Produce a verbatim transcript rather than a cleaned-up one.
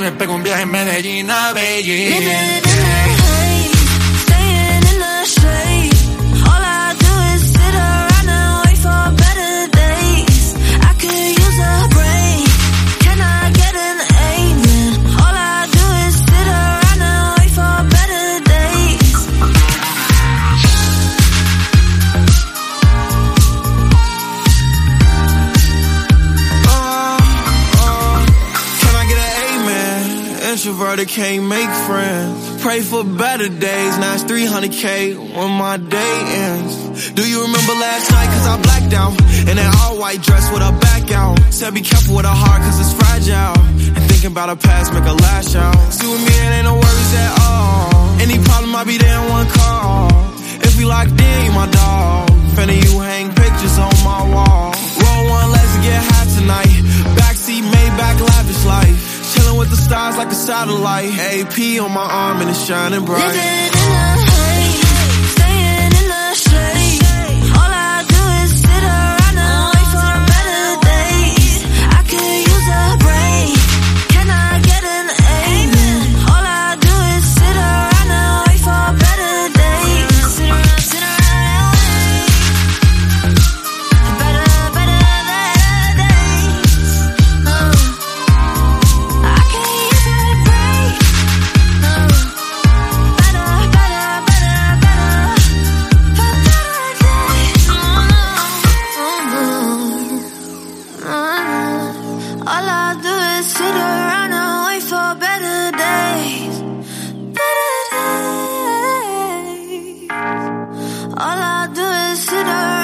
me pego un viaje en Medellín a Beijing. Living in the haze, staying in the shade. All I do is sit around and wait for better days. I could use a break. Can I get an amen? All I do is sit around and wait for better days. Uh, uh, can I get an amen? Introverted can't make friends. Pray for better days. Now it's three hundred K when my day ends. Do you remember last night? Cause I blacked out in that all white dress with her back out. Said be careful with her heart cause it's fragile. And thinking about her past make her lash out. See with me it ain't no worries at all. Any problem I be there in one call. If we locked in, you my dog. Finna you hang pictures on my wall. Roll one, let's get high tonight. Backseat, Maybach, lavish life. Chilling with the stars like a satellite. A P on my arm and it's shining bright. Living in the haze, staying in the shade. All I do is sit around and wait for better days. I could use a break. Can I get an amen? All I do is sit around and wait for better days. Sit around, sit around and wait. Better, better, better days. Uh. I can use a break. Uh. Better, better, better, better. For better days. Uh, uh, All I do is sit around and wait for better days. Better days. All I do is sit around.